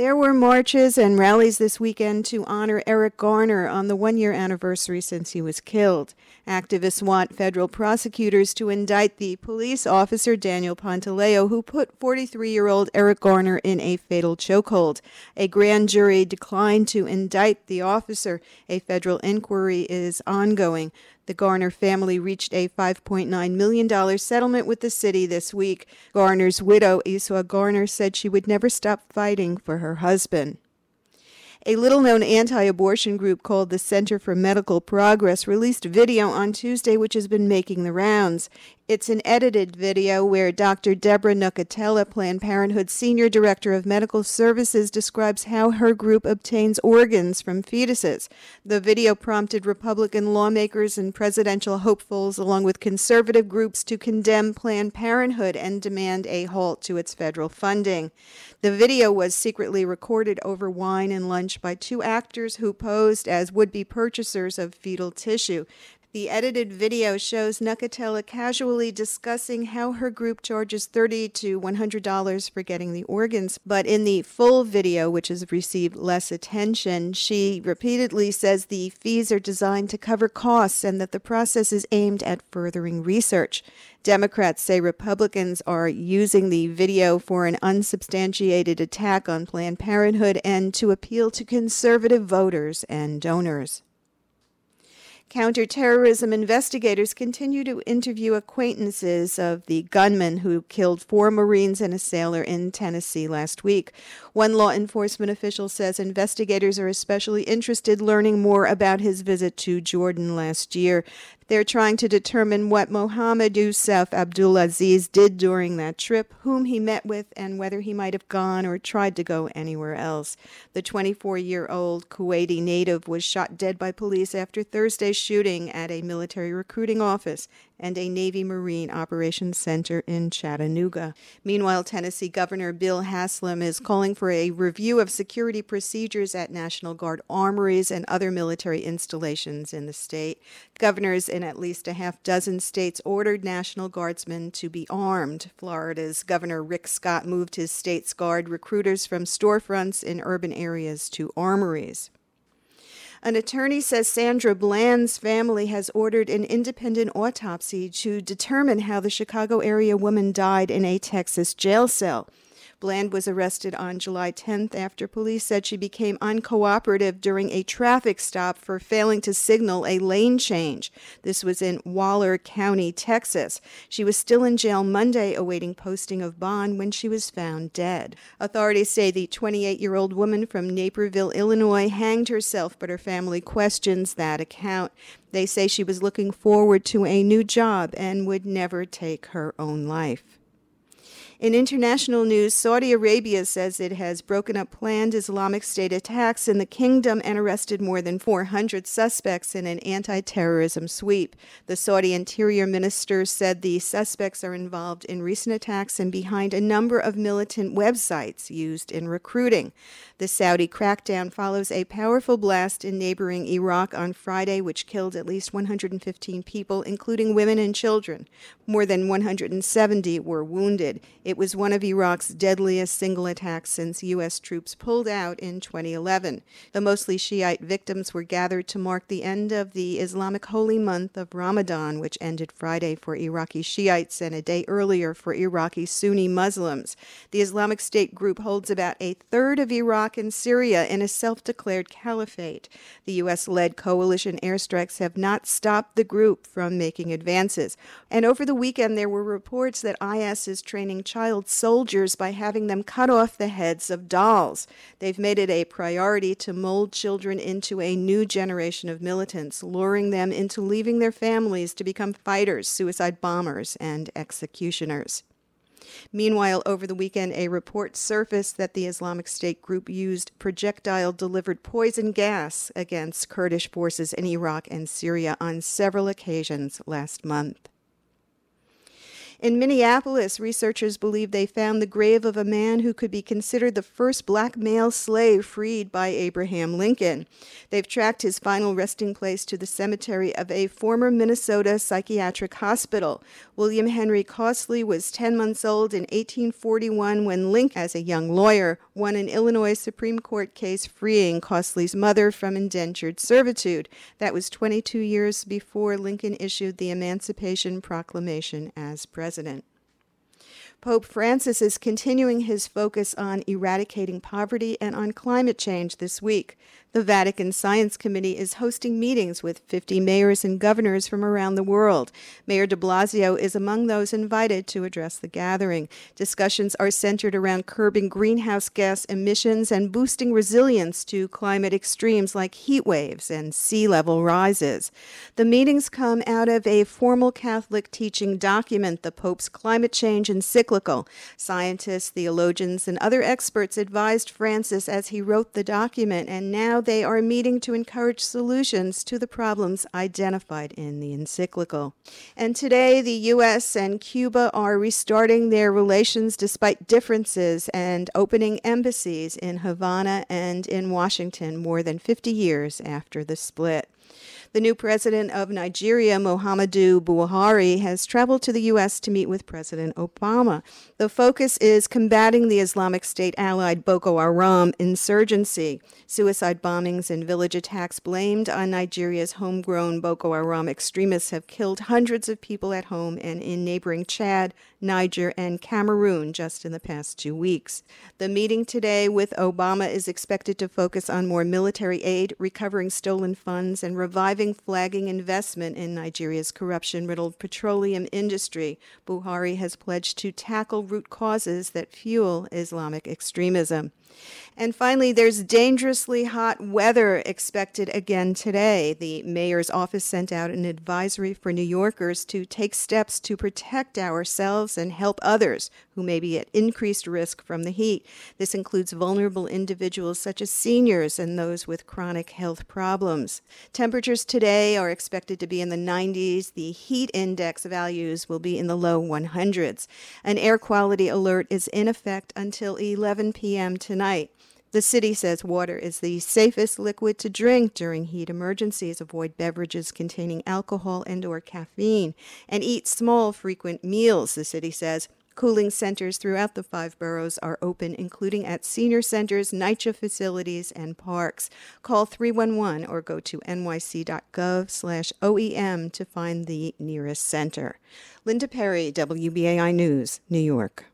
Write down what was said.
There were marches and rallies this weekend to honor Eric Garner on the one-year anniversary since he was killed. Activists want federal prosecutors to indict the police officer Daniel Pantaleo, who put 43-year-old Eric Garner in a fatal chokehold. A grand jury declined to indict the officer. A federal inquiry is ongoing. The Garner family reached a $5.9 million settlement with the city this week. Garner's widow, Iswa Garner, said she would never stop fighting for her husband. A little-known anti-abortion group called the Center for Medical Progress released video on Tuesday which has been making the rounds. It's an edited video where Dr. Deborah Nucatella, Planned Parenthood's Senior Director of Medical Services, describes how her group obtains organs from fetuses. The video prompted Republican lawmakers and presidential hopefuls, along with conservative groups, to condemn Planned Parenthood and demand a halt to its federal funding. The video was secretly recorded over wine and lunch by two actors who posed as would-be purchasers of fetal tissue. The edited video shows Nucatella casually discussing how her group charges $30 to $100 for getting the organs, but in the full video, which has received less attention, she repeatedly says the fees are designed to cover costs and that the process is aimed at furthering research. Democrats say Republicans are using the video for an unsubstantiated attack on Planned Parenthood and to appeal to conservative voters and donors. Counterterrorism investigators continue to interview acquaintances of the gunman who killed 4 Marines and a sailor in Tennessee last week. One law enforcement official says investigators are especially interested learning more about his visit to Jordan last year. They're trying to determine what Mohammed Youssef Abdulaziz did during that trip, whom he met with, and whether he might have gone or tried to go anywhere else. The 24-year-old Kuwaiti native was shot dead by police after Thursday's shooting at a military recruiting office and a Navy Marine Operations Center in Chattanooga. Meanwhile, Tennessee Governor Bill Haslam is calling for a review of security procedures at National Guard armories and other military installations in the state. Governors in at least a half dozen states ordered National Guardsmen to be armed. Florida's Governor Rick Scott moved his state's Guard recruiters from storefronts in urban areas to armories. An attorney says Sandra Bland's family has ordered an independent autopsy to determine how the Chicago area woman died in a Texas jail cell. Bland was arrested on July 10th after police said she became uncooperative during a traffic stop for failing to signal a lane change. This was in Waller County, Texas. She was still in jail Monday awaiting posting of bond when she was found dead. Authorities say the 28-year-old woman from Naperville, Illinois, hanged herself, but her family questions that account. They say she was looking forward to a new job and would never take her own life. In international news, Saudi Arabia says it has broken up planned Islamic State attacks in the kingdom and arrested more than 400 suspects in an anti-terrorism sweep. The Saudi Interior Minister said the suspects are involved in recent attacks and behind a number of militant websites used in recruiting. The Saudi crackdown follows a powerful blast in neighboring Iraq on Friday, which killed at least 115 people, including women and children. More than 170 were wounded. It was one of Iraq's deadliest single attacks since U.S. troops pulled out in 2011. The mostly Shiite victims were gathered to mark the end of the Islamic holy month of Ramadan, which ended Friday for Iraqi Shiites and a day earlier for Iraqi Sunni Muslims. The Islamic State group holds about a third of Iraq and Syria in a self-declared caliphate. The U.S.-led coalition airstrikes have not stopped the group from making advances. And over the weekend, there were reports that IS is training child soldiers by having them cut off the heads of dolls. They've made it a priority to mold children into a new generation of militants, luring them into leaving their families to become fighters, suicide bombers, and executioners. Meanwhile, over the weekend, a report surfaced that the Islamic State group used projectile-delivered poison gas against Kurdish forces in Iraq and Syria on several occasions last month. In Minneapolis, researchers believe they found the grave of a man who could be considered the first black male slave freed by Abraham Lincoln. They've tracked his final resting place to the cemetery of a former Minnesota psychiatric hospital. William Henry Costley was 10 months old in 1841 when Lincoln, as a young lawyer, won an Illinois Supreme Court case freeing Costley's mother from indentured servitude. That was 22 years before Lincoln issued the Emancipation Proclamation as president. Pope Francis is continuing his focus on eradicating poverty and on climate change this week. The Vatican Science Committee is hosting meetings with 50 mayors and governors from around the world. Mayor de Blasio is among those invited to address the gathering. Discussions are centered around curbing greenhouse gas emissions and boosting resilience to climate extremes like heat waves and sea level rises. The meetings come out of a formal Catholic teaching document, the Pope's Climate Change Encyclical. Scientists, theologians, and other experts advised Francis as he wrote the document, and now they are meeting to encourage solutions to the problems identified in the encyclical. And today, the U.S. and Cuba are restarting their relations despite differences and opening embassies in Havana and in Washington more than 50 years after the split. The new president of Nigeria, Muhammadu Buhari, has traveled to the U.S. to meet with President Obama. The focus is combating the Islamic State-allied Boko Haram insurgency. Suicide bombings and village attacks blamed on Nigeria's homegrown Boko Haram extremists have killed hundreds of people at home and in neighboring Chad, Niger, and Cameroon just in the past 2 weeks. The meeting today with Obama is expected to focus on more military aid, recovering stolen funds, and reviving flagging investment in Nigeria's corruption-riddled petroleum industry. Buhari has pledged to tackle root causes that fuel Islamic extremism. And finally, there's dangerously hot weather expected again today. The mayor's office sent out an advisory for New Yorkers to take steps to protect ourselves and help others who may be at increased risk from the heat. This includes vulnerable individuals such as seniors and those with chronic health problems. Temperatures today are expected to be in the 90s. The heat index values will be in the low 100s. An air quality alert is in effect until 11 p.m. tonight. The city says water is the safest liquid to drink during heat emergencies. Avoid beverages containing alcohol and/or caffeine, and eat small, frequent meals, the city says. Cooling centers throughout the 5 boroughs are open, including at senior centers, NYCHA facilities, and parks. Call 311 or go to nyc.gov/OEM to find the nearest center. Linda Perry, WBAI News, New York.